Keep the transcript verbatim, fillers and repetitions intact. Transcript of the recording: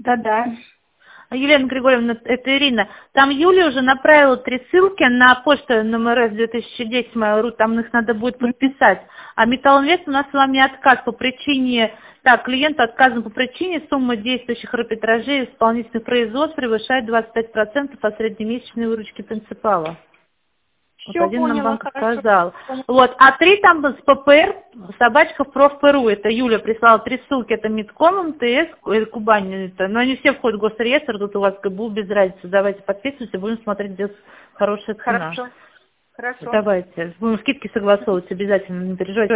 Да-да. Елена Григорьевна, это Ирина. Там Юля уже направила три ссылки на почту эм эр эс две тысячи десять mail точка ру, там их надо будет подписать. А Металлинвест у нас с вами отказ по причине, так, клиенту отказан по причине суммы действующих арбитражей и исполнительных производств превышает двадцать пять процентов от среднемесячной выручки принципала. Вот Все один нам поняла, банк хорошо. отказал. Вот, а три там с пэ пэ эр, собачка в проф.ру, это Юля прислала три ссылки, это Мидком, эм тэ эс, э, Кубань, это, но они все входят в госреестр, тут у вас гэ бэ у без разницы, давайте подписывайтесь, будем смотреть, где хорошая цена. Хорошо. Хорошо. Давайте, будем скидки согласовывать обязательно, не переживайте.